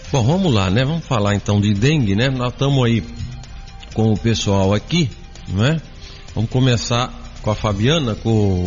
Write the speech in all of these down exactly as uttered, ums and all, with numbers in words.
Bom, vamos lá, né? Vamos falar então de dengue, né? Nós estamos aí com o pessoal aqui, né? Vamos começar com a Fabiana, com...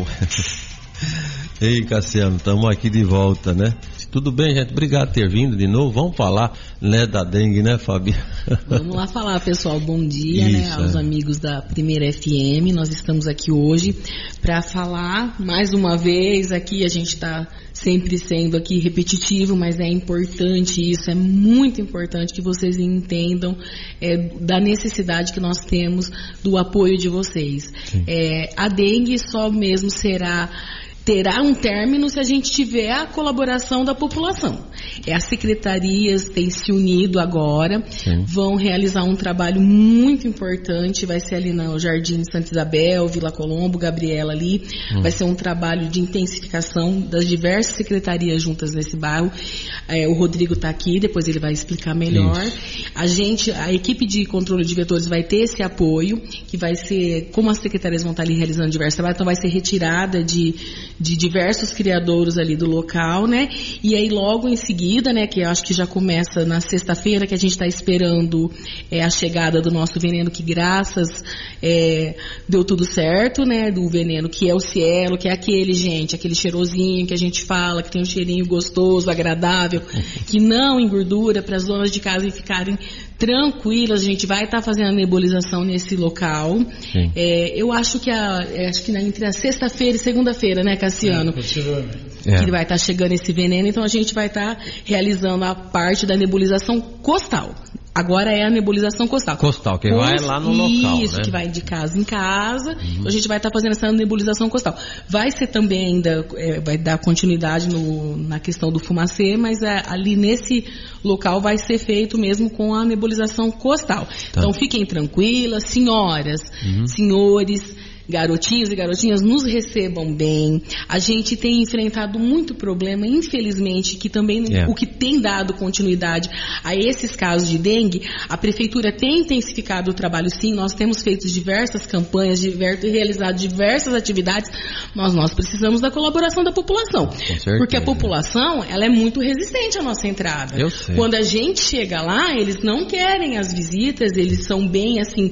Ei, Cassiano, estamos aqui de volta, né? Tudo bem, gente? Obrigado por ter vindo de novo. Vamos falar, né, da dengue, né, Fabiana? Vamos lá falar, pessoal. Bom dia, Isso, né, aos é. amigos da Primeira F M. Nós estamos aqui hoje para falar mais uma vez. Aqui a gente está sempre sendo aqui repetitivo, mas é importante isso, é muito importante que vocês entendam é, da necessidade que nós temos do apoio de vocês. É, a dengue só mesmo será... terá um término se a gente tiver a colaboração da população. É, as secretarias têm se unido agora, Sim. vão realizar um trabalho muito importante, vai ser ali no Jardim de Santa Isabel, Vila Colombo, Gabriela ali, hum. vai ser um trabalho de intensificação das diversas secretarias juntas nesse bairro. É, o Rodrigo está aqui, depois ele vai explicar melhor. Isso. A gente, a equipe de controle de vetores vai ter esse apoio, que vai ser, como as secretarias vão estar ali realizando diversos trabalhos, então vai ser retirada de de diversos criadouros ali do local, né? E aí logo em seguida, né, que eu acho que já começa na sexta-feira, que a gente está esperando é, a chegada do nosso veneno, que graças é, deu tudo certo, né? Do veneno que é o Cielo, que é aquele, gente, aquele cheirosinho que a gente fala, que tem um cheirinho gostoso, agradável, que não engordura, para as donas de casa ficarem tranquilas. A gente vai estar tá fazendo a nebulização nesse local. É, eu acho que, a, acho que na, entre a sexta-feira e segunda-feira, né, Cassiano? É, que vai estar tá chegando esse veneno, então a gente vai estar tá realizando a parte da nebulização costal. Agora é a nebulização costal. Costal, que vai lá no local, Isso, né? Que vai de casa em casa. Uhum. Então a gente vai estar tá fazendo essa nebulização costal. Vai ser também ainda, é, vai dar continuidade no, na questão do fumacê, mas é, ali nesse local vai ser feito mesmo com a nebulização costal. Tá. Então fiquem tranquilas, senhoras, uhum. senhores, garotinhos e garotinhas, nos recebam bem. A gente tem enfrentado muito problema, infelizmente, que também yeah. o que tem dado continuidade a esses casos de dengue. A prefeitura tem intensificado o trabalho, sim. Nós temos feito diversas campanhas, diversos, realizado diversas atividades, mas nós precisamos da colaboração da população. Porque a população, ela é muito resistente à nossa entrada. Eu sei. Quando a gente chega lá, eles não querem as visitas, eles são bem assim...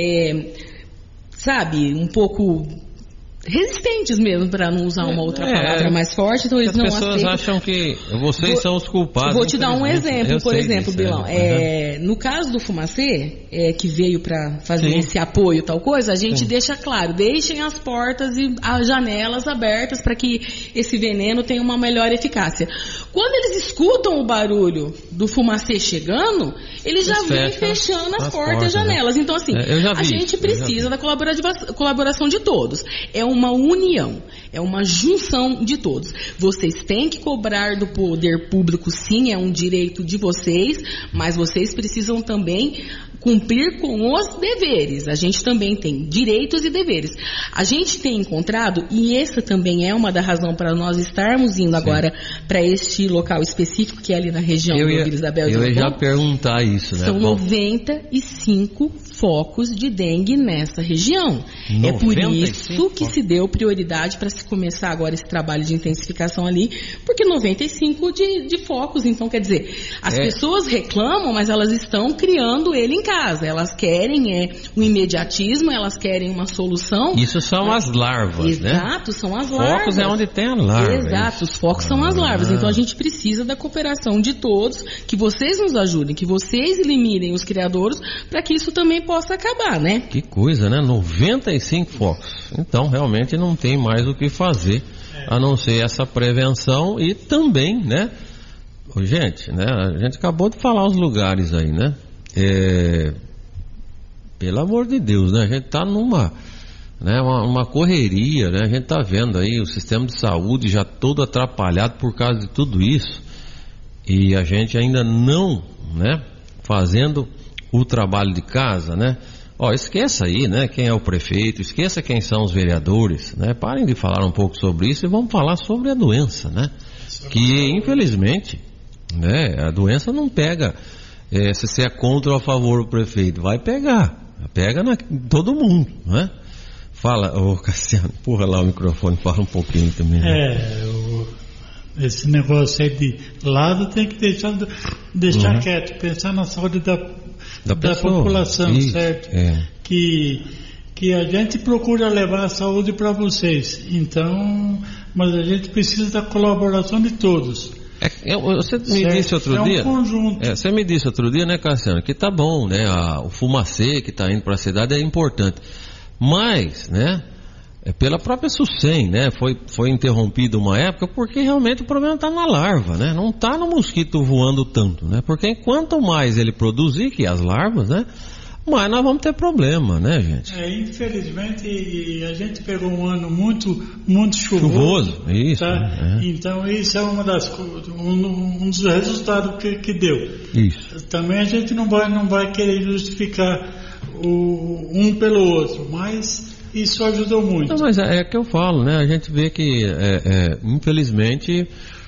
É, sabe, um pouco resistentes mesmo, para não usar uma outra é, palavra mais forte, então eles não aceitam. As pessoas acham que vocês vou, são os culpados. Vou te dar um exemplo, eu por exemplo, disso, Bilão. É, uhum. No caso do fumacê, é, que veio para fazer Sim. esse apoio, tal coisa, a gente Sim. deixa claro, deixem as portas e as janelas abertas para que esse veneno tenha uma melhor eficácia. Quando eles escutam o barulho do fumacê chegando, eles já vêm fechando as, as portas e janelas. Né? Então, assim, é, a gente isso, precisa da colaboração de todos. É uma união, é uma junção de todos. Vocês têm que cobrar do poder público, sim, é um direito de vocês, mas vocês precisam também cumprir com os deveres. A gente também tem direitos e deveres. A gente tem encontrado, e essa também é uma da razão para nós estarmos indo Sim. agora para este local específico, que é ali na região eu do ia, Vila Isabel. Eu ia já perguntar isso, né? São noventa e cinco focos de dengue nessa região. É por isso que se deu prioridade para se começar agora esse trabalho de intensificação ali, porque noventa e cinco de, de focos, então quer dizer, as é. pessoas reclamam, mas elas estão criando ele em casa. Elas querem é, um imediatismo, elas querem uma solução. Isso são mas, as larvas, né? Exato, são as larvas. Focos é onde tem a larva. Exato, os focos ah. são as larvas. Então a gente precisa da cooperação de todos, que vocês nos ajudem, que vocês eliminem os criadouros, para que isso também possa acabar, né? Que coisa, né? noventa e cinco focos. Então realmente não tem mais o que fazer, a não ser essa prevenção e também, né? Gente, né? A gente acabou de falar os lugares aí, né? É, pelo amor de Deus, né? A gente está numa, né, uma, uma correria, né? A gente está vendo aí o sistema de saúde já todo atrapalhado por causa de tudo isso, e a gente ainda não, né, fazendo o trabalho de casa, né? Ó, esqueça aí, né, quem é o prefeito, esqueça quem são os vereadores, né? Parem de falar um pouco sobre isso e vamos falar sobre a doença, né? Que infelizmente, né, a doença não pega. É, se você é contra ou a favor do prefeito, vai pegar, pega na, todo mundo, né? Fala, ô Cassiano, empurra lá o microfone, fala um pouquinho também. Né? É, o, Esse negócio aí de lado tem que deixar, deixar uhum. quieto, pensar na saúde da, da, da população, Isso, certo? É. Que, que a gente procura levar a saúde para vocês. Então, mas a gente precisa da colaboração de todos. É, eu, você me certo. disse outro é um dia. Conjunto. É, você me disse outro dia, né, Cassiano, que tá bom, né? A, o fumacê que está indo para a cidade é importante. Mas, né? É pela própria SUSEM, né? Foi, foi interrompido uma época porque realmente o problema está na larva, né? Não está no mosquito voando tanto, né? Porque quanto mais ele produzir, que as larvas, né? Mais nós vamos ter problema, né, gente? É, infelizmente, e a gente pegou um ano muito, muito chuvoso. Chuvoso, isso. Tá? É. Então, isso é uma das, um, um dos resultados que, que deu. Isso. Também a gente não vai, não vai querer justificar o, um pelo outro, mas isso ajudou muito. Não, mas é, é que eu falo, né? A gente vê que, é, é, infelizmente,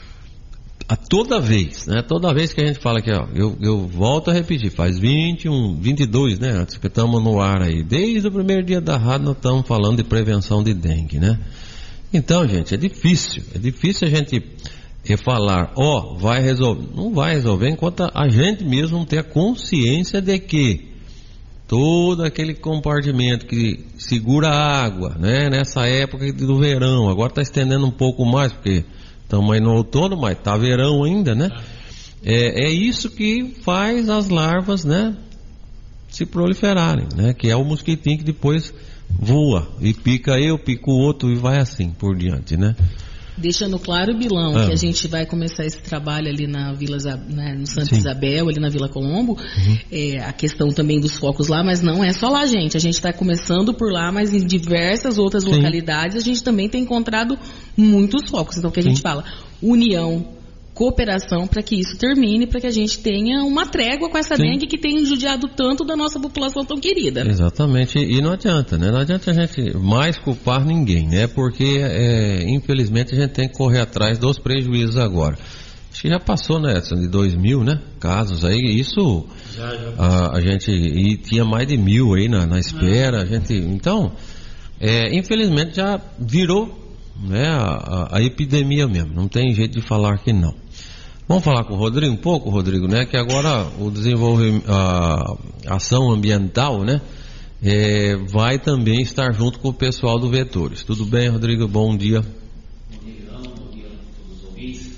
a toda vez, né? Toda vez que a gente fala aqui, ó, eu, eu volto a repetir, faz vinte e um, vinte e dois, né? Antes que estamos no ar aí. Desde o primeiro dia da rádio nós estamos falando de prevenção de dengue, né? Então, gente, é difícil. É difícil a gente é, falar, ó, vai resolver. Não vai resolver enquanto a gente mesmo não ter a consciência de que todo aquele compartimento que segura a água, né? Nessa época do verão, agora está estendendo um pouco mais, porque estamos aí no outono, mas está verão ainda, né? É, é isso que faz as larvas, né, se proliferarem, né? Que é o mosquitinho que depois voa e pica eu, pica o outro e vai assim por diante, né? Deixando claro, Bilão, ah. que a gente vai começar esse trabalho ali na Vila, né, no Santa Sim. Isabel, ali na Vila Colombo, uhum. é, a questão também dos focos lá, mas não é só lá, gente. A gente está começando por lá, mas em diversas outras Sim. localidades a gente também tem encontrado muitos focos. Então, o que a Sim. gente fala? União, cooperação para que isso termine, para que a gente tenha uma trégua com essa Sim. dengue que tem judiado tanto da nossa população tão querida. Exatamente, e não adianta, né? Não adianta a gente mais culpar ninguém, né? Porque, é, infelizmente, a gente tem que correr atrás dos prejuízos agora. Acho que já passou, né, de dois mil, né? Casos aí, isso já, já a, a gente, e tinha mais de mil aí na, na espera, a gente, então, é, infelizmente já virou, né, a, a epidemia mesmo, não tem jeito de falar que não. Vamos falar com o Rodrigo um pouco, Rodrigo, né? Que agora o desenvolvimento, a ação ambiental, né? É, vai também estar junto com o pessoal do Vetores. Tudo bem, Rodrigo? Bom dia. Bom dia, bom dia a todos os ouvintes.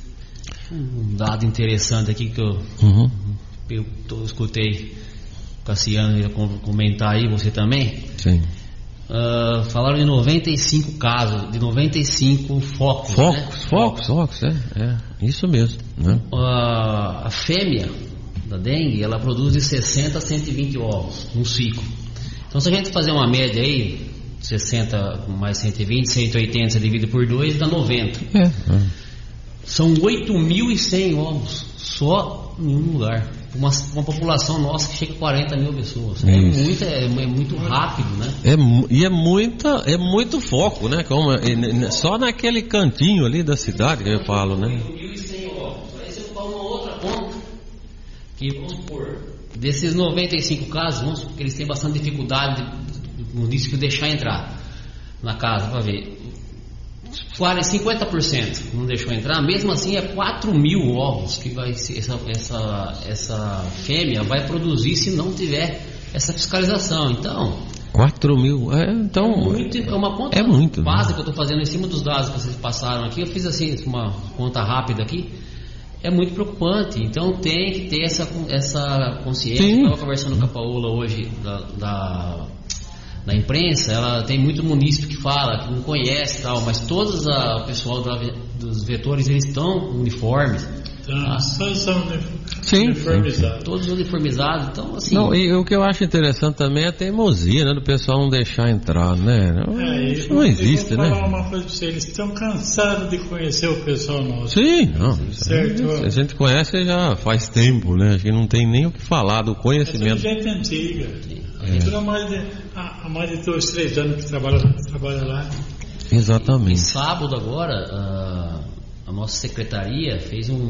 Um dado interessante aqui que eu, uhum. eu, eu escutei o Cassiano comentar aí, você também. Sim. Uh, falaram de noventa e cinco casos, de noventa e cinco focos. Focos, né? focos, focos, é, é isso mesmo. Né? Uh, a fêmea da dengue, ela produz de sessenta a cento e vinte ovos num ciclo. Então, se a gente fazer uma média aí, sessenta mais cento e vinte, cento e oitenta dividido por dois, dá noventa. É. É. São oito mil e cem ovos só em um lugar. Uma, uma população nossa que chega a quarenta mil pessoas. É muito, é, é muito rápido, né? É, e é, muita, é muito foco, né? Como, é, só naquele cantinho ali da cidade que eu falo, né? oito mil e cem ovos. Aí você fala uma outra conta, que vamos supor, desses noventa e cinco casos, vamos supor que eles têm bastante dificuldade no município deixar entrar na casa, para ver. cinquenta por cento não deixou entrar, mesmo assim é quatro mil ovos que vai ser, essa, essa, essa fêmea vai produzir se não tiver essa fiscalização. Então quatro mil, é, então é, muito, é uma conta é muito, básica, né? Que eu estou fazendo em cima dos dados que vocês passaram aqui. Eu fiz assim uma conta rápida aqui. É muito preocupante, então tem que ter essa, essa consciência. Eu estava conversando com a Paola hoje da, da na imprensa, ela tem muito munícipe que fala, que não conhece tal, mas todos a, o pessoal da, dos vetores, eles estão uniformes. Então, tá? Todos são sim, uniformizados. Sim. Todos uniformizados, então assim... Não, e o que eu acho interessante também é a teimosia, né, do pessoal não deixar entrar, né? Não, é, isso não existe, né? Eu vou falar uma coisa pra vocês, eles estão cansados de conhecer o pessoal nosso. Sim, não. Certo. A gente conhece já faz tempo, né? Acho que não tem nem o que falar do conhecimento. É gente antiga. É. Há mais de, há mais de dois, três anos que trabalha, trabalha lá. Exatamente. E sábado agora, a, a nossa secretaria fez um,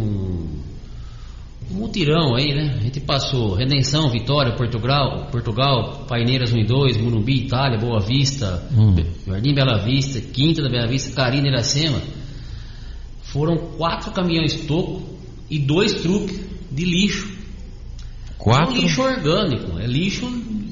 um mutirão aí, né? A gente passou Redenção, Vitória, Portugal, Portugal, Paineiras um e dois, Morumbi, Itália, Boa Vista, hum. Jardim Bela Vista, Quinta da Bela Vista, Carina, Iracema. foram quatro caminhões toco e dois truques de lixo. Quatro? Não lixo orgânico, é lixo...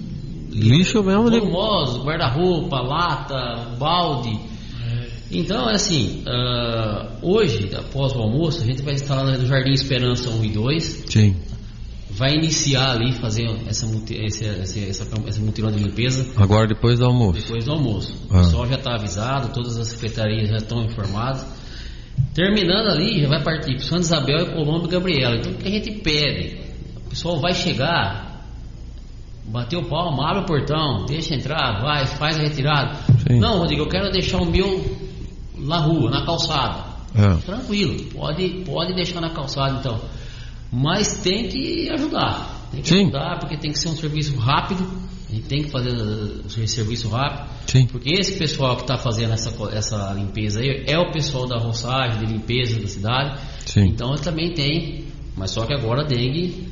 Lixo mesmo? Volumoso, guarda-roupa, lata, balde. Então, é assim, uh, hoje, após o almoço, a gente vai estar lá no Jardim Esperança um e dois. Sim. Vai iniciar ali, fazer essa, essa, essa, essa, essa mutirão de limpeza. Agora depois do almoço? Depois do almoço. Ah. O pessoal já está avisado, todas as secretarias já estão informadas. Terminando ali, já vai partir para Santa Isabel e Colombo e Gabriela. Então, o que a gente pede? O pessoal vai chegar... Bateu o palmo, abre o portão, deixa entrar, vai, faz a retirada. Sim. Não, Rodrigo, eu quero deixar o meu na rua, na calçada. É. Tranquilo, pode, pode deixar na calçada então. Mas tem que ajudar. Tem que Sim. ajudar, porque tem que ser um serviço rápido. A gente tem que fazer o serviço rápido. Sim. Porque esse pessoal que está fazendo essa, essa limpeza aí é o pessoal da roçagem, de limpeza da cidade. Sim. Então também tem, mas só que agora a dengue,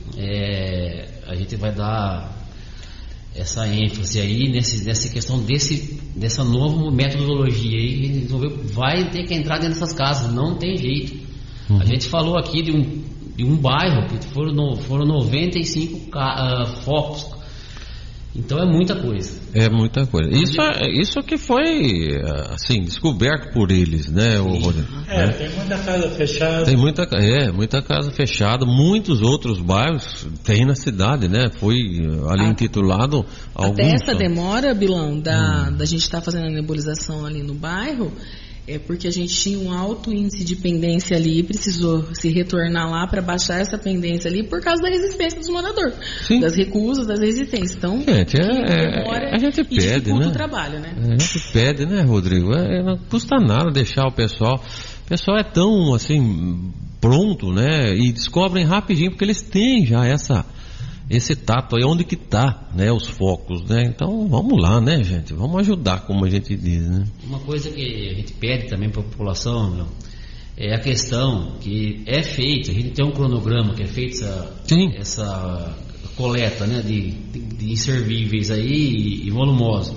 é, a gente vai dar essa ênfase aí nesse, nessa questão desse, dessa nova metodologia aí, ele resolveu, vai ter que entrar dentro dessas casas, não tem jeito. Uhum. A gente falou aqui de um, de um bairro que foram, no, foram noventa e cinco uh, focos. Então é muita coisa. É muita coisa. Isso, isso que foi assim descoberto por eles, né, o Rodrigo? É, é, tem muita casa fechada. Tem muita, é, muita casa fechada. Muitos outros bairros tem na cidade, né? Foi ali ah, intitulado. Até alguns, essa demora, Bilão, da, hum. da gente estar tá fazendo a nebulização ali no bairro. É porque a gente tinha um alto índice de pendência ali e precisou se retornar lá para baixar essa pendência ali por causa da resistência dos moradores, Sim. das recusas, das resistências. Então, gente, é, é, a gente pede, né? o trabalho, né? A gente pede, né, Rodrigo? É, não custa nada deixar o pessoal. O pessoal é tão assim pronto, né? E descobrem rapidinho porque eles têm já essa esse tato aí, onde que tá, né, os focos, né? Então, vamos lá, né, gente? Vamos ajudar, como a gente diz, né? Uma coisa que a gente pede também para a população, meu, é a questão que é feita, a gente tem um cronograma que é feito essa, essa coleta, né, de, de, de inservíveis aí e, e volumosos.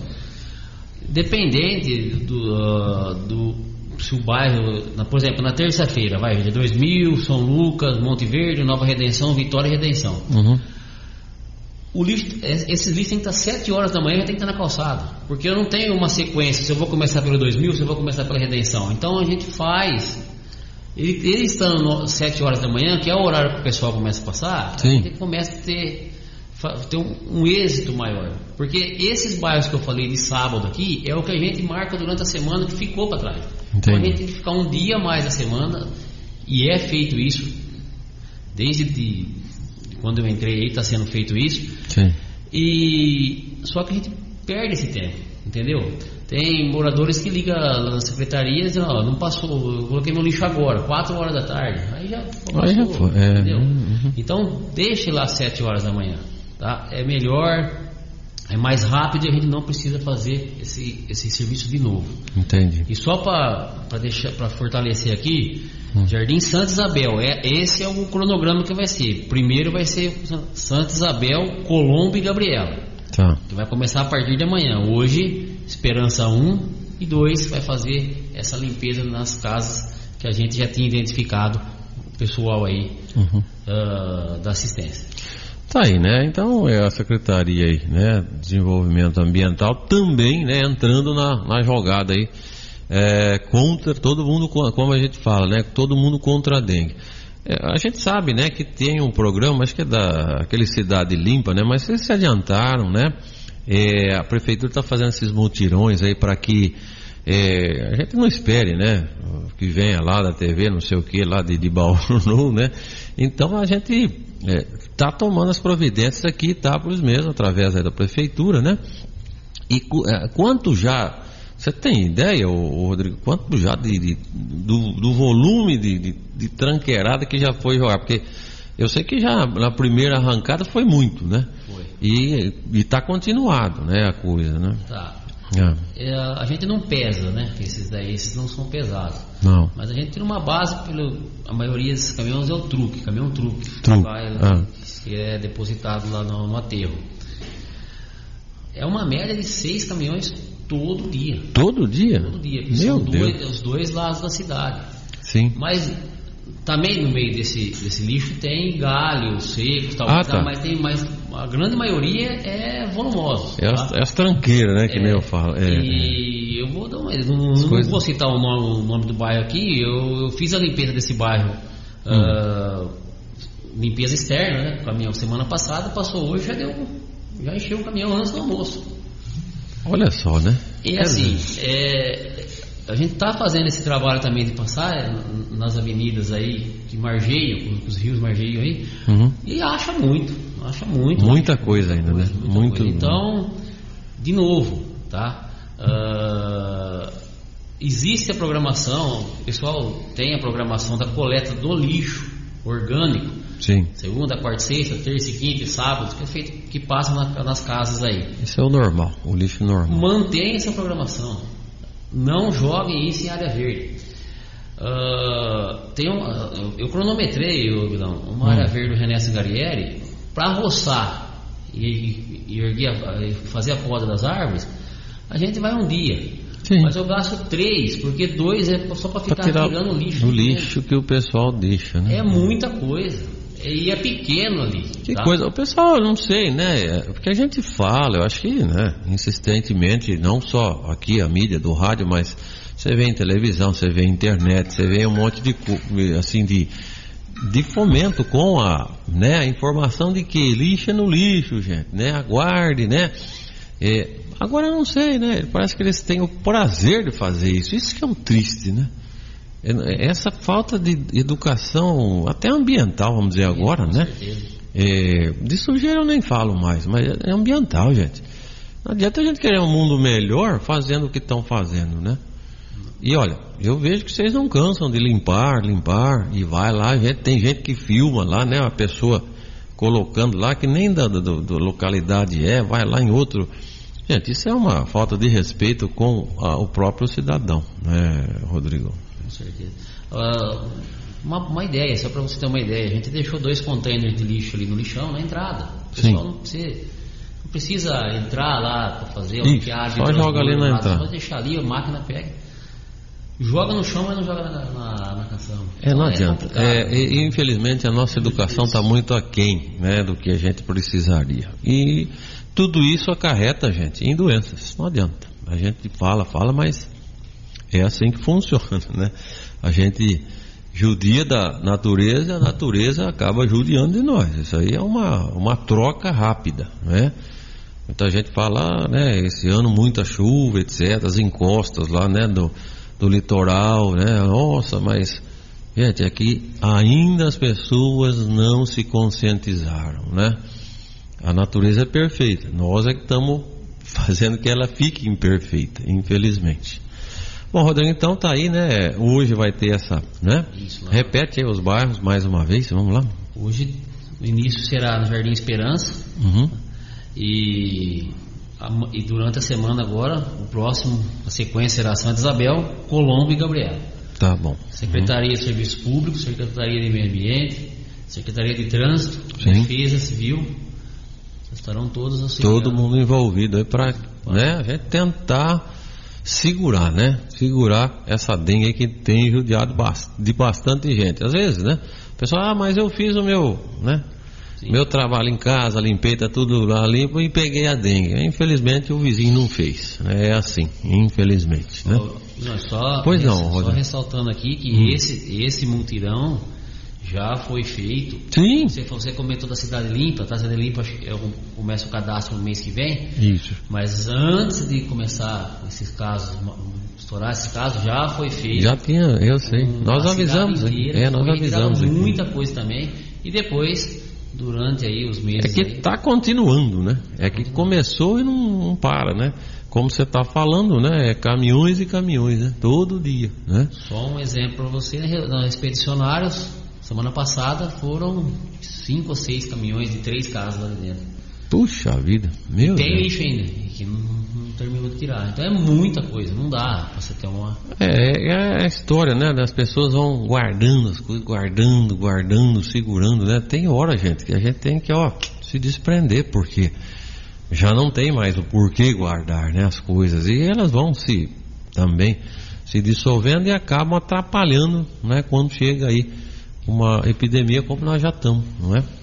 Dependente do, uh, do se o bairro, na, por exemplo, na terça-feira, vai, de dois mil, São Lucas, Monte Verde, Nova Redenção, Vitória e Redenção. Uhum. O lixo, esses lixos tem que estar sete horas da manhã, já tem que estar na calçada, porque eu não tenho uma sequência, se eu vou começar pelo dois mil, se eu vou começar pela Redenção. Então a gente faz, ele, ele estando sete horas da manhã, que é o horário que o pessoal começa a passar, Sim. a gente começa a ter, ter um, um êxito maior, porque esses bairros que eu falei de sábado aqui, é o que a gente marca durante a semana que ficou para trás. Então a gente tem que ficar um dia mais na semana, e é feito isso, desde de, quando eu entrei aí está sendo feito isso. Sim. E só que a gente perde esse tempo, entendeu? Tem moradores que ligam nas secretarias e dizem, ó, não passou, eu coloquei meu lixo agora, quatro horas da tarde, aí já passou, aí já foi, é, entendeu? Uhum. Então deixe lá sete horas da manhã, tá? É melhor, é mais rápido e a gente não precisa fazer esse, esse serviço de novo. Entendi. E só para deixar, para fortalecer aqui, hum. Jardim Santa Isabel, é, esse é o cronograma que vai ser. Primeiro vai ser Santa Isabel, Colombo e Gabriela. Tá. Que vai começar a partir de amanhã. Hoje, Esperança um e dois vai fazer essa limpeza nas casas que a gente já tinha identificado o pessoal aí uhum. uh, da assistência. Tá aí, né? Então é a Secretaria aí, né? Desenvolvimento Ambiental também, né? Entrando na, na jogada aí. É, contra todo mundo, como a gente fala, né? Todo mundo contra a dengue. É, a gente sabe, né, que tem um programa, acho que é da aquele Cidade Limpa, né? Mas eles se adiantaram, né? É, a prefeitura está fazendo esses mutirões aí para que é, a gente não espere, né? Que venha lá da T V, não sei o que, lá de, de Bauru, né? Então a gente está é, tomando as providências aqui, Itápolis mesmo, através aí da prefeitura, né? E é, quanto já Você tem ideia, ô, ô Rodrigo, quanto já de, de, do, do volume de, de, de tranqueirada que já foi jogar? Porque eu sei que já na primeira arrancada foi muito, né? Foi. E está continuado, né, a coisa, né? Tá. É. É, a gente não pesa, né? Esses daí, esses não são pesados. Não. Mas a gente tem uma base, pelo, a maioria desses caminhões é o truque, caminhão truque. Truque. Vai, ah. Que é depositado lá no, no aterro. É uma média de seis caminhões todo dia. Todo dia? Todo dia. Meu São Deus. Dois, os dois lados da cidade. Sim. Mas também no meio desse, desse lixo tem galhos secos, tal, ah, tal, tá. mas tem mais, a grande maioria é volumosos. É, tá? as, é as tranqueiras, né, que é, nem eu falo. É, e eu vou dar uma, não, não coisas... vou citar o nome, o nome do bairro aqui, eu, eu fiz a limpeza desse bairro, hum. uh, limpeza externa, né, o caminhão semana passada, passou hoje, já deu, já encheu o caminhão antes do almoço. Olha só, né? E assim, é, a gente está fazendo esse trabalho também de passar nas avenidas aí que margeiam, os rios margeiam aí, uhum. e acha muito, acha muito. Muita acha coisa muita ainda, coisa, né? Muito. muito Então, de novo, tá? Uh, existe a programação, o pessoal tem a programação da coleta do lixo orgânico. Sim. Segunda, quarta, sexta, terça e quinta e sábado, que é feito, que passa na, nas casas aí. Isso é o normal, o lixo normal. Mantenha essa programação. Não joguem isso em área verde. Uh, tem um, eu, eu cronometrei eu, uma hum. área verde do René Cingarieri para roçar e, e, erguer a, e fazer a poda das árvores. A gente vai um dia. Sim. Mas eu gasto três, porque dois é só para ficar pra tirando lixo. O lixo que o pessoal deixa, né? É muita coisa. E é pequeno ali. Que tá? coisa, o pessoal, eu não sei, né? Porque a gente fala, eu acho que, né, insistentemente, não só aqui a mídia do rádio, mas você vê em televisão, você vê em internet, você vê um monte de, assim, de, de fomento com a, né, a informação de que lixo é no lixo, gente, né? Aguarde, né? É, agora eu não sei, né? Parece que eles têm o prazer de fazer isso. Isso que é o triste, né? Essa falta de educação, até ambiental, vamos dizer agora, né? É, de sujeira eu nem falo mais, mas é ambiental, gente. Não adianta a gente querer um mundo melhor fazendo o que estão fazendo, né? E olha, eu vejo que vocês não cansam de limpar, limpar, e vai lá, gente, tem gente que filma lá, né? A pessoa colocando lá, que nem da, da, da localidade é, vai lá em outro. Gente, isso é uma falta de respeito com a, o próprio cidadão, né, Rodrigo? Com certeza. Uh, uma, uma ideia, só para você ter uma ideia, a gente deixou dois containers de lixo ali no lixão, na entrada. O pessoal não precisa, não precisa entrar lá para fazer o que há de só joga ali na entrada. Só deixar ali, a máquina pega. Joga no chão, mas não joga na, na, na canção. É, não adianta. É, e, infelizmente a nossa educação está muito aquém, né, do que a gente precisaria. E tudo isso acarreta, gente, em doenças. Não adianta. A gente fala, fala, mas é assim que funciona, né? A gente judia da natureza, a natureza acaba judiando de nós. Isso aí é uma, uma troca rápida, né? Muita gente fala, né, esse ano muita chuva, etcétera, as encostas lá, né, do, do litoral, né? Nossa, mas, gente, aqui ainda as pessoas não se conscientizaram, né? A natureza é perfeita, nós é que estamos fazendo que ela fique imperfeita, infelizmente. Bom, Rodrigo, então tá aí, né? Hoje vai ter essa, né? Isso, repete aí os bairros mais uma vez, vamos lá. Hoje o início será no Jardim Esperança, uhum. e, a, e durante a semana agora, o próximo, a sequência será Santa Isabel, Colombo e Gabriel. Tá bom. Secretaria uhum. de Serviços Públicos, Secretaria de Meio Ambiente, Secretaria de Trânsito, Sim. Defesa Civil, estarão todos auxiliando. Todo mundo envolvido aí para, né, a gente tentar segurar, né? Segurar essa dengue aí que tem judiado de bastante gente. Às vezes, né? O pessoal, ah, mas eu fiz o meu, né? Sim. Meu trabalho em casa, limpei, tá tudo lá limpo e peguei a dengue. Infelizmente o vizinho não fez, né? É assim, infelizmente, né? Não, só, pois não, só Rodrigo. ressaltando aqui que hum. esse, esse multirão já foi feito. Sim. Você, você comentou da Cidade Limpa, tá? Cidade Limpa, eu começo o cadastro no mês que vem. Isso. Mas antes de começar esses casos, estourar esses casos, já foi feito. Já tinha, eu sei. Um, nós avisamos, inteira, é, nós avisamos. Muita aqui. Coisa também. E depois, durante aí os meses. É que está continuando, né? É que começou e não, não para, né? Como você está falando, né? É caminhões e caminhões, né? Todo dia, né? Só um exemplo para você, na Expedicionários. Semana passada foram cinco ou seis caminhões de três casas lá dentro. Puxa vida, meu Tem Deus. lixo ainda, que não, não terminou de tirar. Então é muita coisa, não dá pra você ter uma... É, é a história, né? As pessoas vão guardando as coisas, guardando, guardando, segurando, né? Tem hora, gente, que a gente tem que, ó, se desprender, porque já não tem mais o porquê guardar, né? As coisas. E elas vão se, também, se dissolvendo e acabam atrapalhando, né, quando chega aí uma epidemia como nós já estamos, não é?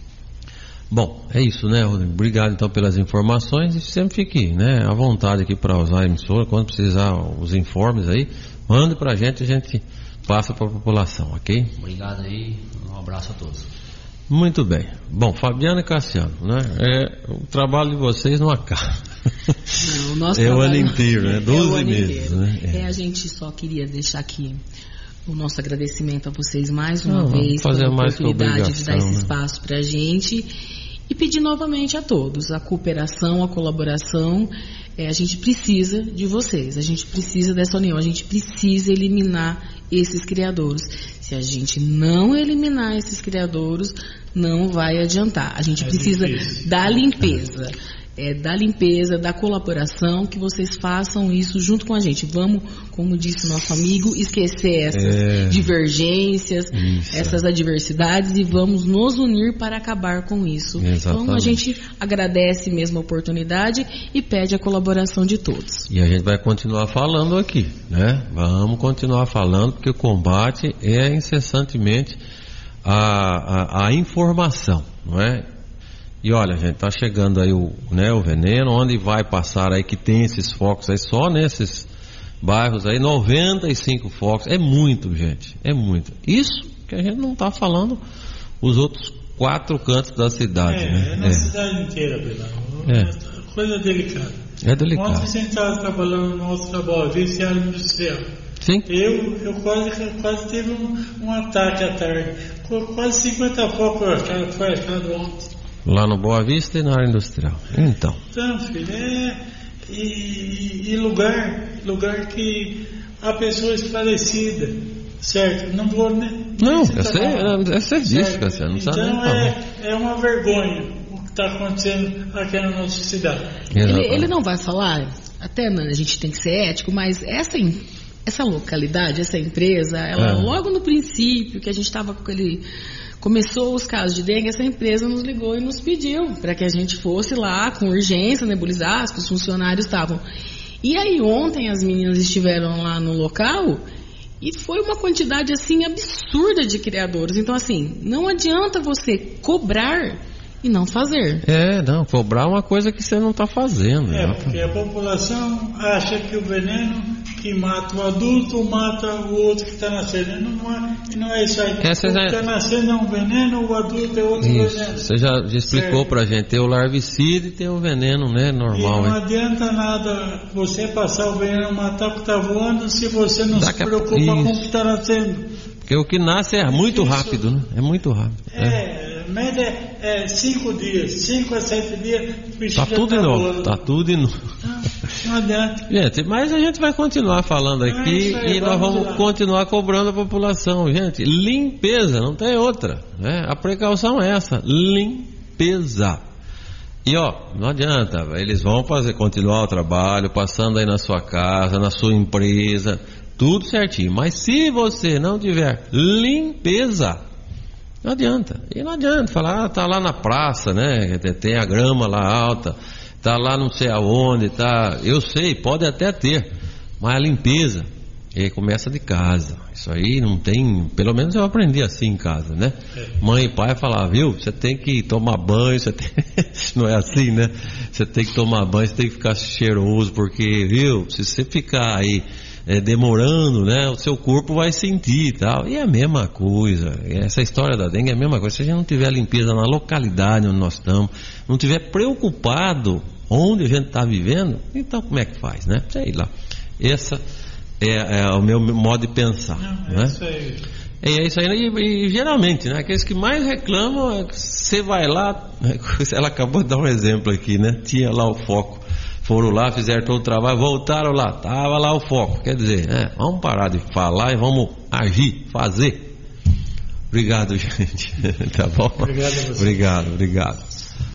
Bom, é isso, né, Rodrigo? Obrigado então pelas informações e sempre fique, né, à vontade aqui para usar a emissora, quando precisar os informes aí, mande pra gente, a gente passa para a população, ok? Obrigado aí, um abraço a todos. Muito bem. Bom, Fabiana e Cassiano, né? É, o trabalho de vocês não acaba. Não, o nosso é trabalho... o ano inteiro, né? doze é meses, né? É. é, a gente só queria deixar aqui o nosso agradecimento a vocês mais uma não, vez fazer pela mais oportunidade de dar esse né? espaço pra gente e pedir novamente a todos a cooperação, a colaboração. É, a gente precisa de vocês, a gente precisa dessa união, a gente precisa eliminar esses criadouros. Se a gente não eliminar esses criadouros, não vai adiantar. A gente é precisa difícil. da limpeza, é, da limpeza, da colaboração, que vocês façam isso junto com a gente. Vamos, como disse o nosso amigo, esquecer essas é. divergências, isso. essas adversidades e vamos nos unir para acabar com isso. Exatamente. Então a gente agradece mesmo a oportunidade e pede a colaboração de todos. E a gente vai continuar falando aqui, né? Vamos continuar falando, porque o combate é incessantemente a, a, a informação, não é? E olha, gente, tá chegando aí o, né, o veneno, onde vai passar aí que tem esses focos aí, só nesses bairros aí, noventa e cinco focos, é muito, gente, é muito. Isso que a gente não tá falando os outros quatro cantos da cidade, é, né? É na é. cidade inteira, Bilal. É. Coisa delicada. É delicado. Ontem a gente estava trabalhando no nosso trabalho, Vista Industrial. Sim. Eu, eu quase, quase tive um, um ataque à tarde. Quase cinquenta focos foi achado ontem. Lá no Boa Vista e na área industrial. Então. Então, filho, é. E, e lugar, lugar que há pessoas falecidas, certo? Não vou nem. Não, eu sei, é serviço, Cassiano, não sabe nem Então falar. é, é uma vergonha o que está acontecendo aqui na nossa cidade. Ele, ele não vai falar, até né, a gente tem que ser ético, mas essa, essa localidade, essa empresa, ela É. logo no princípio que a gente estava com aquele. Começou os casos de dengue, essa empresa nos ligou e nos pediu para que a gente fosse lá com urgência, nebulizar, que os funcionários estavam. E aí ontem as meninas estiveram lá no local e foi uma quantidade assim absurda de criadores. Então assim, não adianta você cobrar e não fazer. É, não, cobrar uma coisa que você não está fazendo. É, né? porque a população acha que o veneno que mata o adulto mata o outro que está nascendo. Não é, não é isso aí. Essa o que já... está nascendo é um veneno, o adulto é outro Isso, veneno. você já, já explicou Certo. pra gente, tem o larvicida e tem o veneno, né, E normal. não hein? adianta nada você passar o veneno, matar o que está voando, se você não Daqui se a- preocupa Isso. com o que está nascendo. Porque o que nasce é muito Isso. rápido, né? É muito rápido. É. É, média é cinco dias, cinco a sete dias, o bicho Tá já tudo tá de novo, voando. tá tudo de novo. Não, não adianta. Gente, mas a gente vai continuar falando aqui É isso aí, e nós vamos vamos lá. continuar cobrando a população. Gente, limpeza, não tem outra, né? A precaução é essa, limpeza. E ó, não adianta, eles vão fazer, continuar o trabalho, passando aí na sua casa, na sua empresa, tudo certinho. Mas se você não tiver limpeza, não adianta. E não adianta falar, ah, tá lá na praça, né? Tem a grama lá alta, tá lá não sei aonde, tá. Eu sei, pode até ter, mas a limpeza, e aí começa de casa. Isso aí não tem, pelo menos eu aprendi assim em casa, né? É. Mãe e pai falavam, viu, você tem que tomar banho, você tem... não é assim, né? Você tem que tomar banho, você tem que ficar cheiroso, porque, viu, se você ficar aí é, demorando, né, o seu corpo vai sentir e tal. E é a mesma coisa, essa história da dengue é a mesma coisa. Se a gente não tiver limpeza na localidade onde nós estamos, não tiver preocupado onde a gente está vivendo, então como é que faz, né? Sei lá. Essa é, é o meu modo de pensar, Não, né? é isso aí. É isso aí, e, e geralmente, né, aqueles que mais reclamam, é que você vai lá, ela acabou de dar um exemplo aqui, né, tinha lá o foco, foram lá, fizeram todo o trabalho, voltaram lá, tava lá o foco, quer dizer, é, vamos parar de falar e vamos agir, fazer. Obrigado, gente, tá bom? Obrigado a você. Obrigado, obrigado.